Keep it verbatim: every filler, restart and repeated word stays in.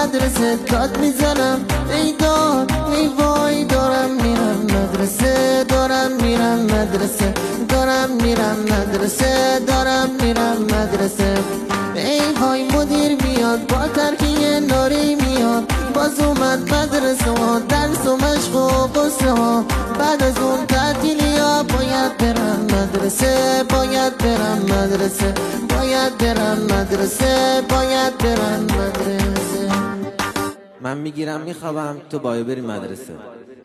مدرسه داد میزنم ای داد ای وای دارم میرم مدرسه دارم میرم مدرسه دارم میرم مدرسه دارم میرم مدرسه ای های مدیر میاد با ترکیه ناری میاد باز اومد مدرسه ها درس و مشق و قصه ها بعد از اون تعطیلی ها باید برم مدرسه باید برم مدرسه باید برم مدرسه باید برم مدرسه. من میگیرم میخوابم تو باید بری مدرسه.